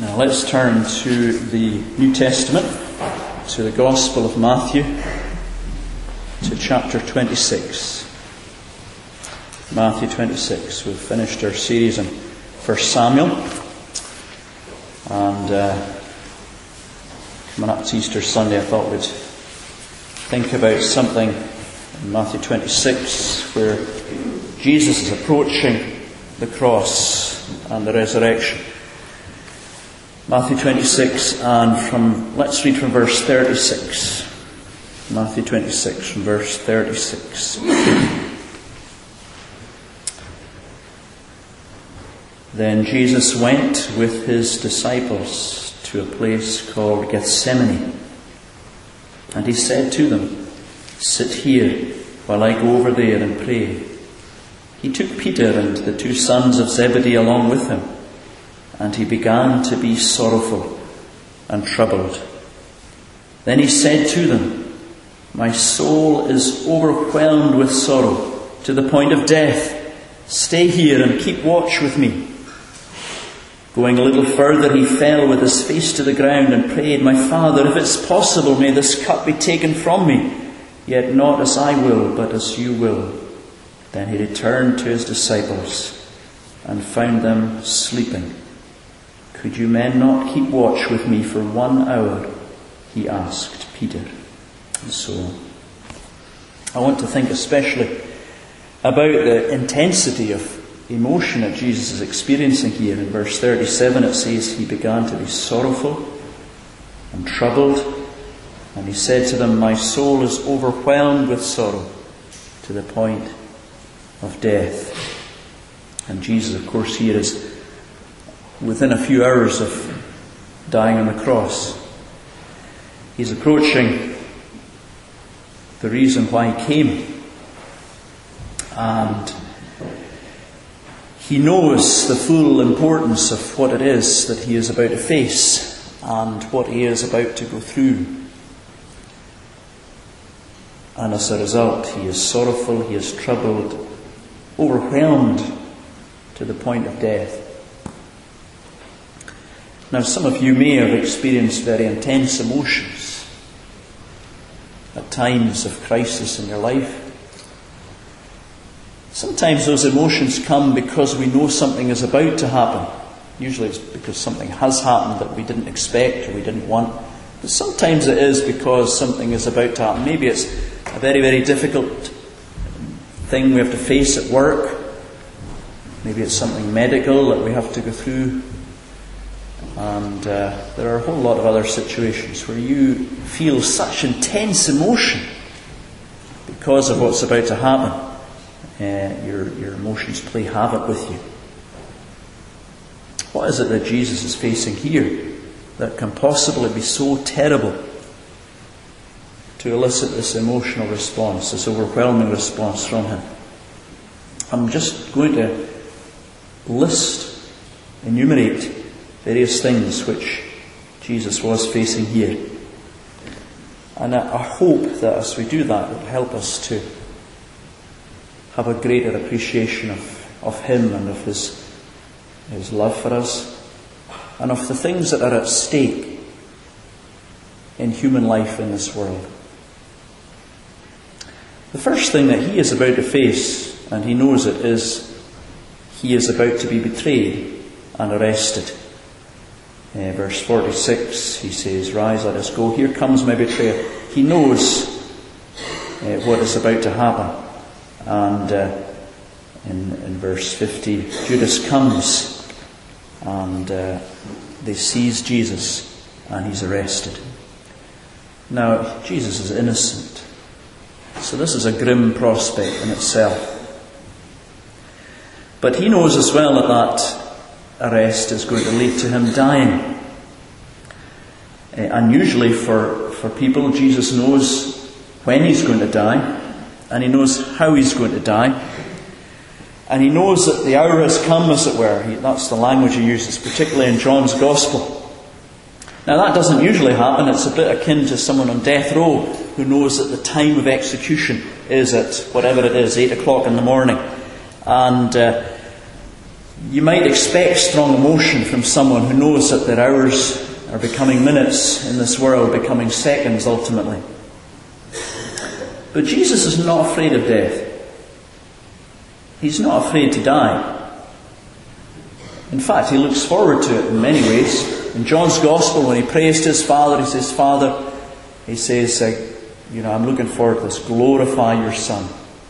Now let's turn to the New Testament, to the Gospel of Matthew, to chapter 26. Matthew 26. We've finished our series on 1 Samuel. And coming up to Easter Sunday, I thought we'd think about something in Matthew 26 where Jesus is approaching the cross and the resurrection. Matthew 26, and let's read from verse 36. Matthew 26, from verse 36. Then Jesus went with his disciples to a place called Gethsemane. And he said to them, "Sit here while I go over there and pray." He took Peter and the two sons of Zebedee along with him, and he began to be sorrowful and troubled. Then he said to them, "My soul is overwhelmed with sorrow to the point of death. Stay here and keep watch with me." Going a little further, he fell with his face to the ground and prayed, "My Father, if it's possible, may this cup be taken from me. Yet not as I will, but as you will." Then he returned to his disciples and found them sleeping. "Could you men not keep watch with me for 1 hour?" he asked Peter. And so on. I want to think especially about the intensity of emotion that Jesus is experiencing here. In verse 37 it says, he began to be sorrowful and troubled, and he said to them, "My soul is overwhelmed with sorrow to the point of death." And Jesus, of course, here is within a few hours of dying on the cross. He's approaching the reason why he came. And he knows the full importance of what it is that he is about to face and what he is about to go through. And as a result, he is sorrowful, he is troubled, overwhelmed to the point of death. Now, some of you may have experienced very intense emotions at times of crisis in your life. Sometimes those emotions come because we know something is about to happen. Usually it's because something has happened that we didn't expect or we didn't want. But sometimes it is because something is about to happen. Maybe it's a very, very difficult thing we have to face at work. Maybe it's something medical that we have to go through. And there are a whole lot of other situations where you feel such intense emotion because of what's about to happen. Your emotions play havoc with you. What is it that Jesus is facing here that can possibly be so terrible to elicit this emotional response, this overwhelming response from him? I'm just going to enumerate various things which Jesus was facing here. And I hope that as we do that, it will help us to have a greater appreciation of him and of his love for us and of the things that are at stake in human life in this world. The first thing that he is about to face, and he knows it, is he is about to be betrayed and arrested. Verse 46, he says, "Rise, let us go. Here comes my betrayer." He knows what is about to happen. And in verse 50, Judas comes and they seize Jesus and he's arrested. Now, Jesus is innocent. So this is a grim prospect in itself. But he knows as well that arrest is going to lead to him dying. Unusually for people, Jesus knows when he's going to die, and he knows how he's going to die. And he knows that the hour has come, as it were. That's the language he uses, particularly in John's Gospel. Now that doesn't usually happen. It's a bit akin to someone on death row who knows that the time of execution is at whatever it is, 8 o'clock in the morning. And You might expect strong emotion from someone who knows that their hours are becoming minutes in this world, becoming seconds ultimately. But Jesus is not afraid of death. He's not afraid to die. In fact, he looks forward to it in many ways. In John's Gospel, when he prays to his Father, he says, Father, he says, I'm looking forward to this. Glorify your Son.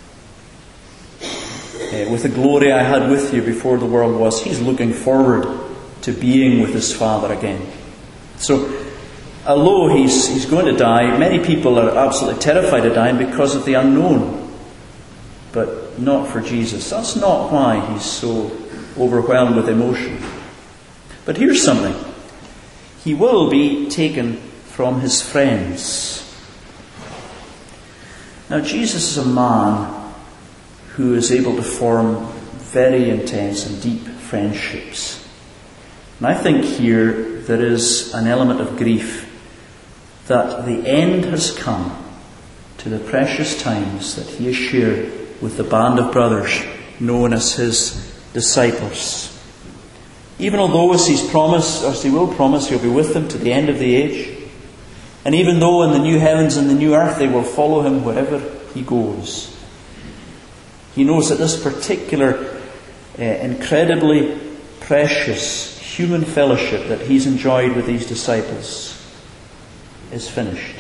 With the glory I had with you before the world was, he's looking forward to being with his Father again. So, although he's going to die, many people are absolutely terrified of dying because of the unknown. But not for Jesus. That's not why he's so overwhelmed with emotion. But here's something. He will be taken from his friends. Now, Jesus is a man who is able to form very intense and deep friendships. And I think here there is an element of grief that the end has come to the precious times that he has shared with the band of brothers known as his disciples. Even although as he will promise, he'll be with them to the end of the age. And even though in the new heavens and the new earth they will follow him wherever he goes. He knows that this particular incredibly precious human fellowship that he's enjoyed with these disciples is finished.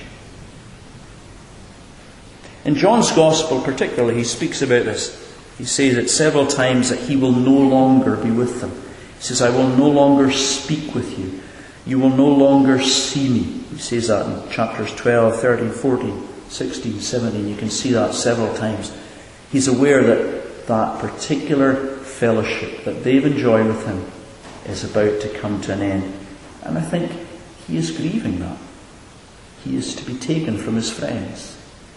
In John's Gospel particularly, he speaks about this. He says it several times that he will no longer be with them. He says, I will no longer speak with you. You will no longer see me. He says that in chapters 12, 13, 14, 16, 17. You can see that several times. He's aware that that particular fellowship that they've enjoyed with him is about to come to an end. And I think he is grieving that. He is to be taken from his friends.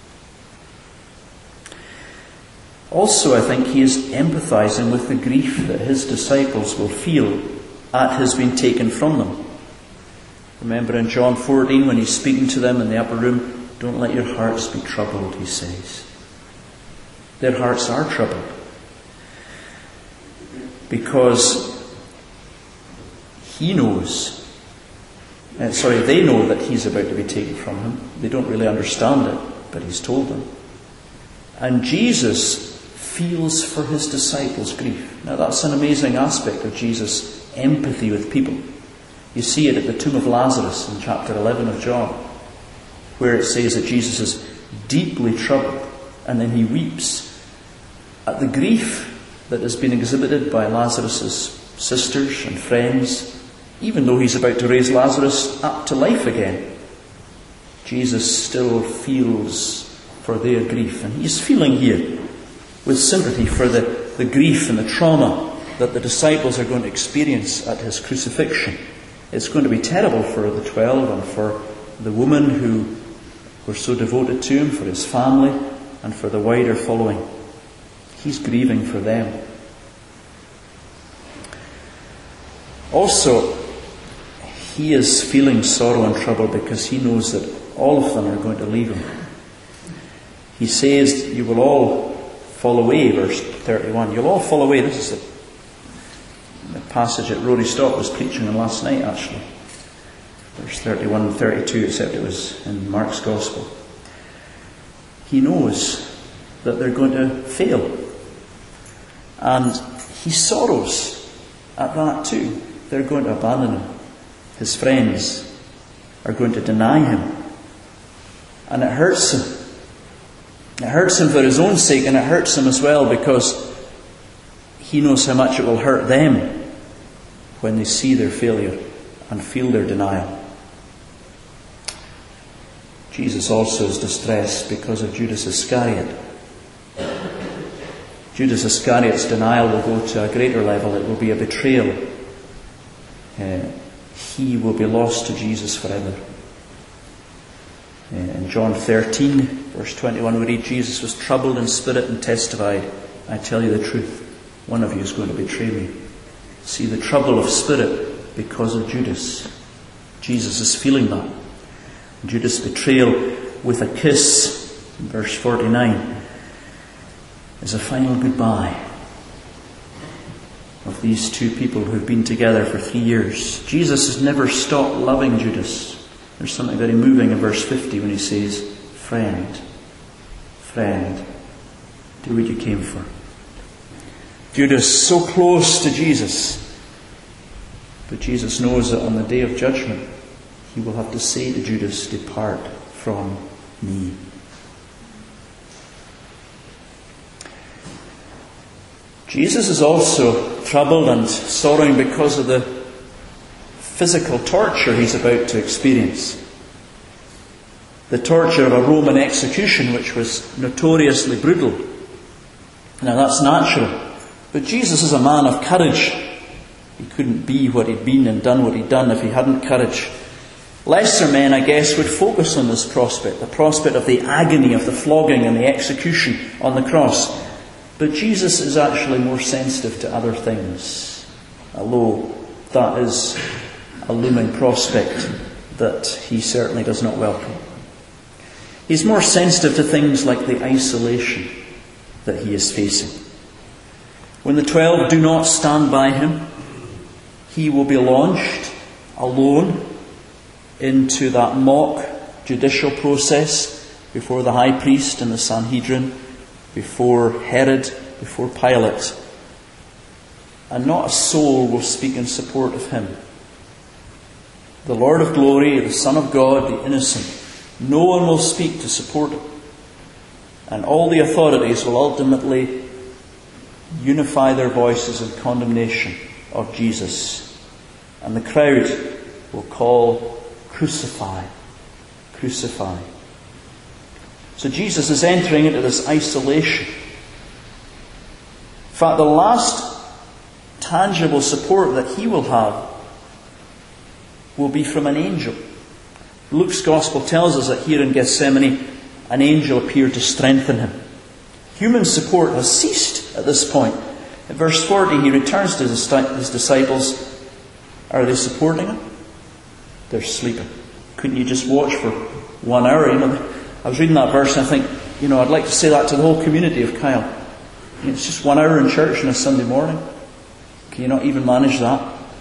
Also, I think he is empathizing with the grief that his disciples will feel at his being taken from them. Remember in John 14 when he's speaking to them in the upper room, don't let your hearts be troubled, he says. Their hearts are troubled. Because they know that he's about to be taken from him. They don't really understand it, but he's told them. And Jesus feels for his disciples' grief. Now that's an amazing aspect of Jesus' empathy with people. You see it at the tomb of Lazarus in chapter 11 of John, where it says that Jesus is deeply troubled and then he weeps at the grief that has been exhibited by Lazarus' sisters and friends, even though he's about to raise Lazarus up to life again. Jesus still feels for their grief, and he's feeling here with sympathy for the grief and the trauma that the disciples are going to experience at his crucifixion. It's going to be terrible for the 12 and for the women who were so devoted to him, for his family and for the wider following. He's grieving for them. Also, he is feeling sorrow and trouble because he knows that all of them are going to leave him. He says, you will all fall away, verse 31. You'll all fall away. This is the passage that Rory Stott was preaching on last night, actually. Verse 31 and 32, except it was in Mark's Gospel. He knows that they're going to fail. And he sorrows at that too. They're going to abandon him. His friends are going to deny him. And it hurts him. It hurts him for his own sake, and it hurts him as well because he knows how much it will hurt them when they see their failure and feel their denial. Jesus also is distressed because of Judas Iscariot. Judas Iscariot's denial will go to a greater level. It will be a betrayal. He will be lost to Jesus forever. In John 13, verse 21, we read, Jesus was troubled in spirit and testified, I tell you the truth, one of you is going to betray me. See, the trouble of spirit because of Judas. Jesus is feeling that. Judas' betrayal with a kiss, in verse 49, is a final goodbye. of these two people who've been together for 3 years. Jesus has never stopped loving Judas. There's something very moving in verse 50 when he says, "Friend, friend, do what you came for." Judas, so close to Jesus. But Jesus knows that on the day of judgment, he will have to say to Judas, "Depart from me." Jesus is also troubled and sorrowing because of the physical torture he's about to experience. The torture of a Roman execution, which was notoriously brutal. Now that's natural. But Jesus is a man of courage. He couldn't be what he'd been and done what he'd done if he hadn't courage. Lesser men, I guess, would focus on this prospect, the prospect of the agony of the flogging and the execution on the cross. But Jesus is actually more sensitive to other things, although that is a looming prospect that he certainly does not welcome. He's more sensitive to things like the isolation that he is facing. When the 12 do not stand by him, he will be launched alone into that mock judicial process before the high priest and the Sanhedrin, before Herod, before Pilate. And not a soul will speak in support of him. The Lord of glory, the Son of God, the innocent, no one will speak to support him. And all the authorities will ultimately unify their voices in condemnation of Jesus. And the crowd will call, "Crucify, crucify." So Jesus is entering into this isolation. In fact, the last tangible support that he will have will be from an angel. Luke's Gospel tells us that here in Gethsemane, an angel appeared to strengthen him. Human support has ceased at this point. In verse 40, he returns to his disciples. Are they supporting him? They're sleeping. Couldn't you just watch for 1 hour? I was reading that verse and I think, I'd like to say that to the whole community of Kyle. It's just 1 hour in church on a Sunday morning. Can you not even manage that?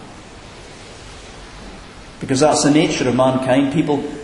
Because that's the nature of mankind.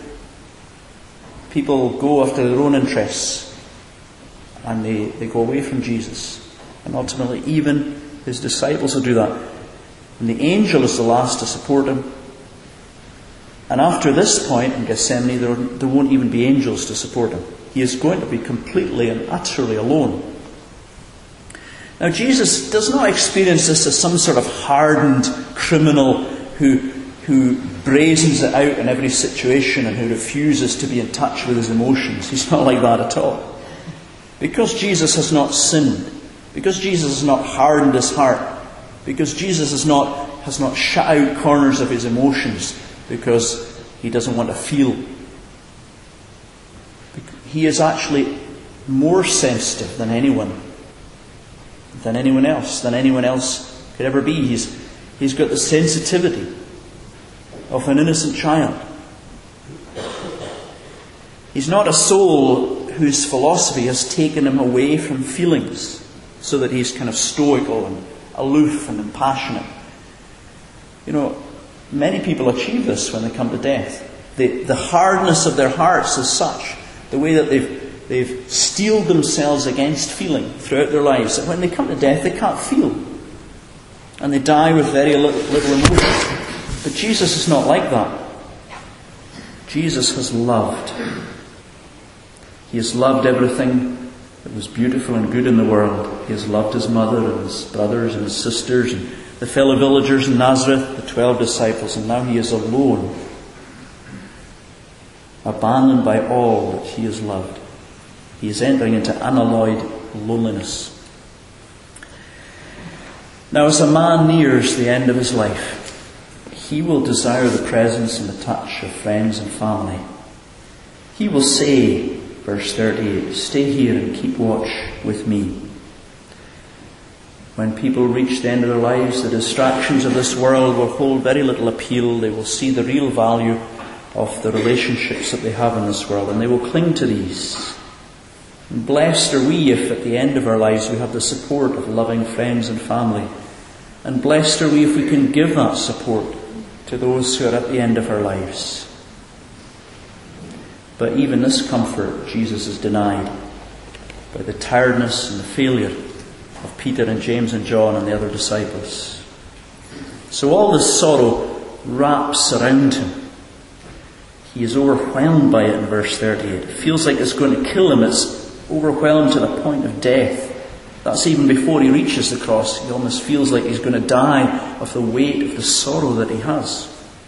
People go after their own interests and they go away from Jesus. And ultimately even his disciples will do that. And the angel is the last to support him. And after this point in Gethsemane, there won't even be angels to support him. He is going to be completely and utterly alone. Now Jesus does not experience this as some sort of hardened criminal who brazens it out in every situation and who refuses to be in touch with his emotions. He's not like that at all. Because Jesus has not sinned, because Jesus has not hardened his heart, because Jesus has not shut out corners of his emotions because he doesn't want to feel. He is actually more sensitive than anyone else could ever be. He's got the sensitivity of an innocent child. He's not a soul whose philosophy has taken him away from feelings so that he's kind of stoical and aloof and impassionate. Many people achieve this when they come to death. The hardness of their hearts is such, the way that they've steeled themselves against feeling throughout their lives, that when they come to death they can't feel. And they die with very little emotion. But Jesus is not like that. Jesus has loved. He has loved everything that was beautiful and good in the world. He has loved his mother and his brothers and his sisters and the fellow villagers in Nazareth, the 12 disciples, and now he is alone, abandoned by all that he has loved. He is entering into unalloyed loneliness. Now, as a man nears the end of his life, he will desire the presence and the touch of friends and family. He will say, verse 38, "Stay here and keep watch with me." When people reach the end of their lives, the distractions of this world will hold very little appeal. They will see the real value of the relationships that they have in this world, and they will cling to these. And blessed are we if at the end of our lives we have the support of loving friends and family And blessed are we if we can give that support to those who are at the end of our lives. But even this comfort Jesus is denied by the tiredness and the failure of Peter and James and John and the other disciples. So all this sorrow wraps around him. He is overwhelmed by it in verse 38. It feels like it's going to kill him. It's overwhelmed to the point of death. That's even before he reaches the cross. He almost feels like he's going to die of the weight of the sorrow that he has.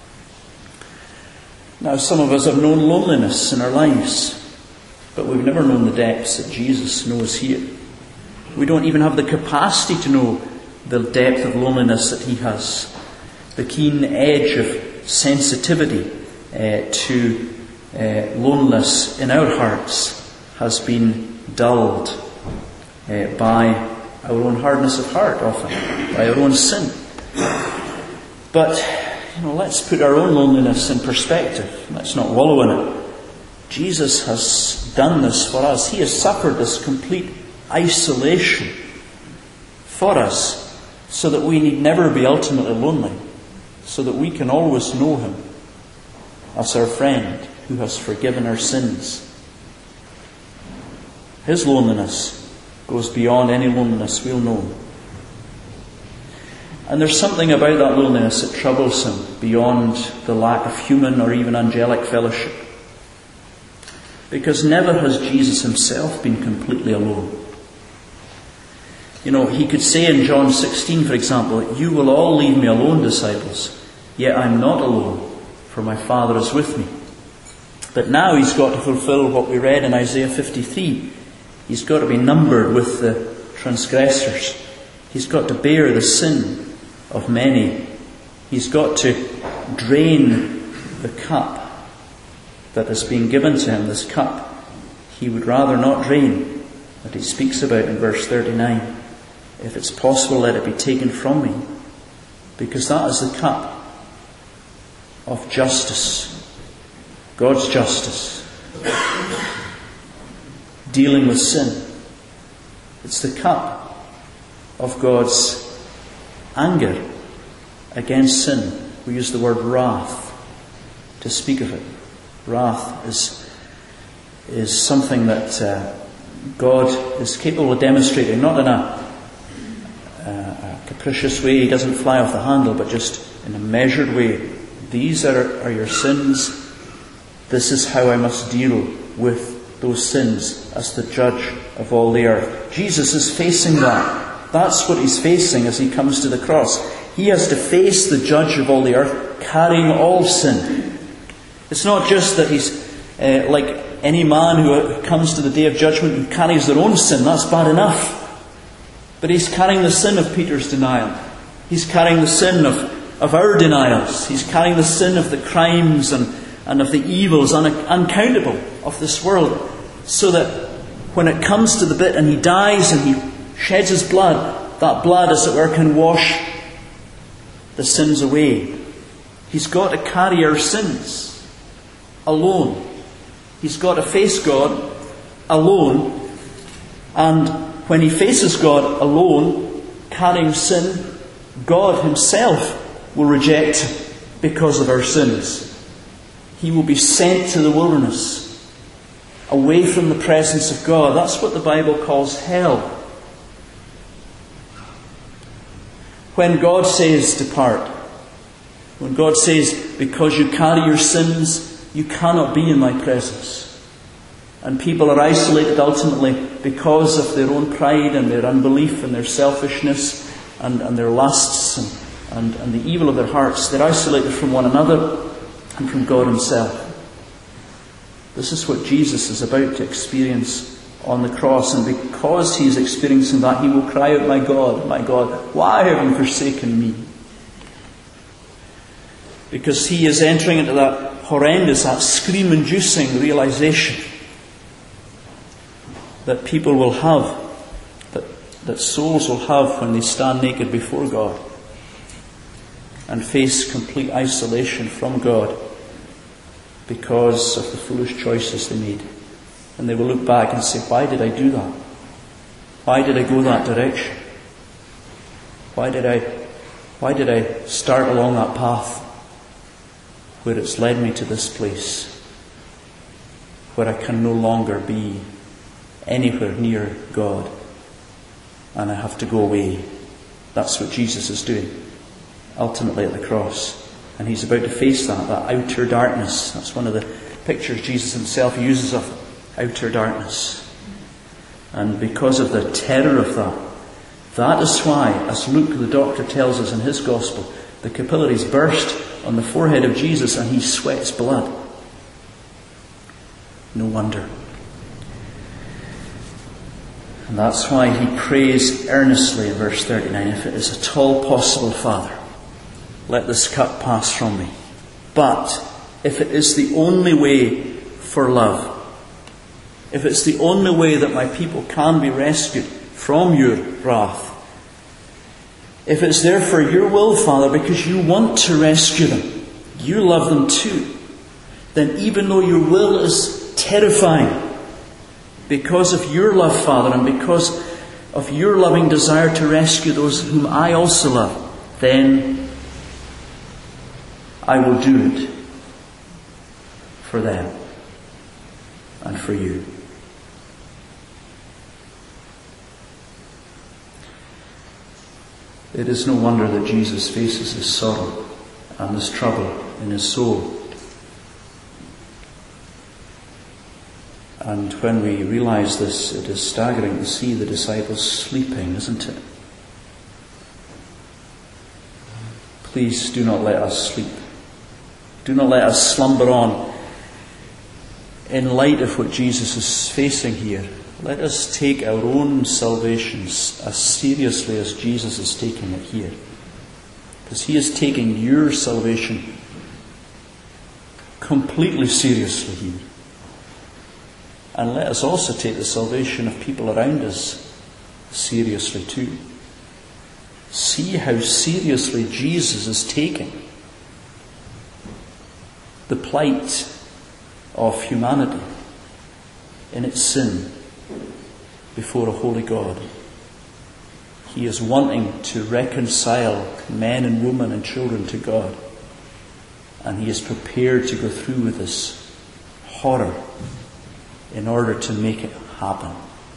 Now, some of us have known loneliness in our lives, but we've never known the depths that Jesus knows here. We don't even have the capacity to know the depth of loneliness that he has. The keen edge of sensitivity to loneliness in our hearts has been dulled by our own hardness of heart, often by our own sin. But let's put our own loneliness in perspective. Let's not wallow in it. Jesus has done this for us. He has suffered this complete isolation for us, so that we need never be ultimately lonely, so that we can always know him as our friend who has forgiven our sins. His loneliness goes beyond any loneliness we'll know. And there's something about that loneliness that troubles him beyond the lack of human or even angelic fellowship. Because never has Jesus himself been completely alone. He could say in John 16, for example, "You will all leave me alone, disciples, yet I'm not alone, for my Father is with me." But now he's got to fulfill what we read in Isaiah 53. He's got to be numbered with the transgressors. He's got to bear the sin of many. He's got to drain the cup that has been given to him, this cup he would rather not drain, that he speaks about in verse 39. If it's possible, let it be taken from me. Because that is the cup of justice, God's justice, dealing with sin. It's the cup of God's anger against sin. We use the word wrath to speak of it. Wrath is something that God is capable of demonstrating, not in a capricious way. He doesn't fly off the handle, but just in a measured way. These are your sins. This is how I must deal with those sins as the judge of all the earth. Jesus is facing that. That's what he's facing as he comes to the cross. He has to face the judge of all the earth, carrying all sin. It's not just that he's like any man who comes to the day of judgment who carries their own sin. That's bad enough. But he's carrying the sin of Peter's denial. He's carrying the sin of our denials. He's carrying the sin of the crimes and of the evils uncountable of this world. So that when it comes to the bit and he dies and he sheds his blood, that blood, as it were, can wash the sins away. He's got to carry our sins alone. He's got to face God alone. And when he faces God alone, carrying sin, God himself will reject him because of our sins. He will be sent to the wilderness, away from the presence of God. That's what the Bible calls hell. When God says, "Depart," when God says, "Because you carry your sins, you cannot be in my presence," and people are isolated ultimately because of their own pride and their unbelief and their selfishness and their lusts and the evil of their hearts, they're isolated from one another and from God himself. This is what Jesus is about to experience on the cross, and because he's experiencing that, he will cry out, my God, why have you forsaken me?" Because he is entering into that horrendous, that scream-inducing realization that people will have, that souls will have when they stand naked before God and face complete isolation from God because of the foolish choices they made. And they will look back and say, "Why did I do that? Why did I go that direction? Why did I Why did I start along that path where it's led me to this place, where I can no longer be anywhere near God and I have to go away? That's what Jesus is doing, ultimately at the cross. And he's about to face that outer darkness. That's one of the pictures Jesus himself uses of outer darkness. And because of the terror of that is why, as Luke the doctor tells us in his gospel, the capillaries burst on the forehead of Jesus and he sweats blood. No wonder. And that's why he prays earnestly in verse 39, if it is at all possible, Father, let this cup pass from me. But if it is the only way for love, if it's the only way that my people can be rescued from your wrath, if it's therefore your will, Father, because you want to rescue them, you love them too, then even though your will is terrifying, because of your love, Father, and because of your loving desire to rescue those whom I also love, then I will do it for them and for you. It is no wonder that Jesus faces this sorrow and this trouble in his soul. And when we realize this, it is staggering to see the disciples sleeping, isn't it? Please do not let us sleep. Do not let us slumber on in light of what Jesus is facing here. Let us take our own salvations as seriously as Jesus is taking it here. Because he is taking your salvation completely seriously here. And let us also take the salvation of people around us seriously too. See how seriously Jesus is taking the plight of humanity in its sin before a holy God. He is wanting to reconcile men and women and children to God. And he is prepared to go through with this horror in order to make it happen.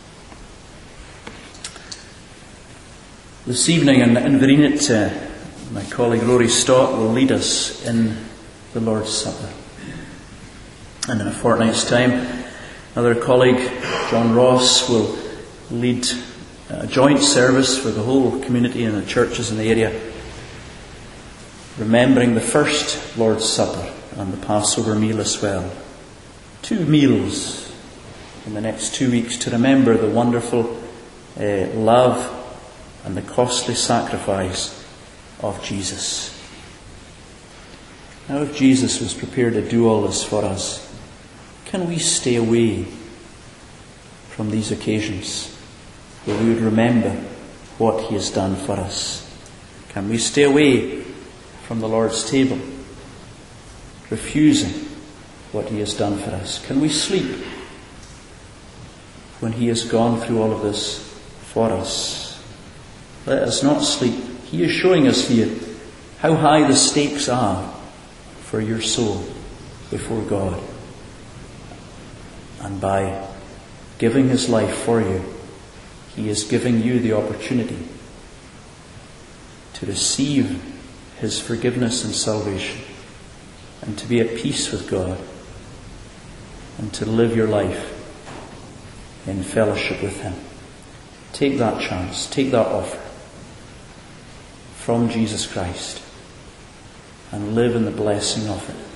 This evening in Inverenit, my colleague Rory Stott will lead us in the Lord's Supper. And in a fortnight's time, another colleague, John Ross, will lead a joint service for the whole community and the churches in the area, remembering the first Lord's Supper and the Passover meal as well. 2 meals in the next 2 weeks to remember the wonderful love and the costly sacrifice of Jesus. Now, if Jesus was prepared to do all this for us, can we stay away from these occasions where we would remember what he has done for us? Can we stay away from the Lord's table, refusing what he has done for us? Can we sleep when he has gone through all of this for us? Let us not sleep. He is showing us here how high the stakes are for your soul before God. And by giving his life for you, he is giving you the opportunity to receive his forgiveness and salvation and to be at peace with God and to live your life in fellowship with him. Take that chance, take that offer from Jesus Christ and live in the blessing of it.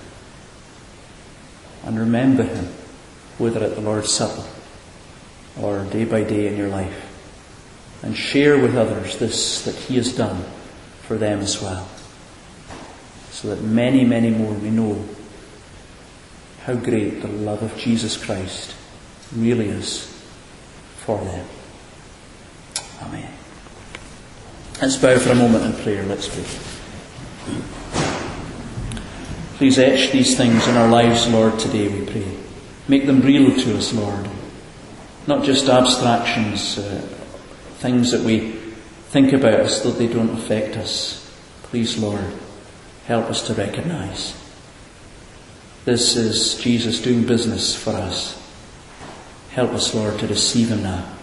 And remember him, whether at the Lord's Supper or day by day in your life. And share with others this that he has done for them as well. So that many, many more may know how great the love of Jesus Christ really is for them. Amen. Let's bow for a moment in prayer. Let's pray. Please etch these things in our lives, Lord, today, we pray. Make them real to us, Lord. Not just abstractions, things that we think about as though they don't affect us. Please, Lord, help us to recognize this is Jesus doing business for us. Help us, Lord, to receive him now.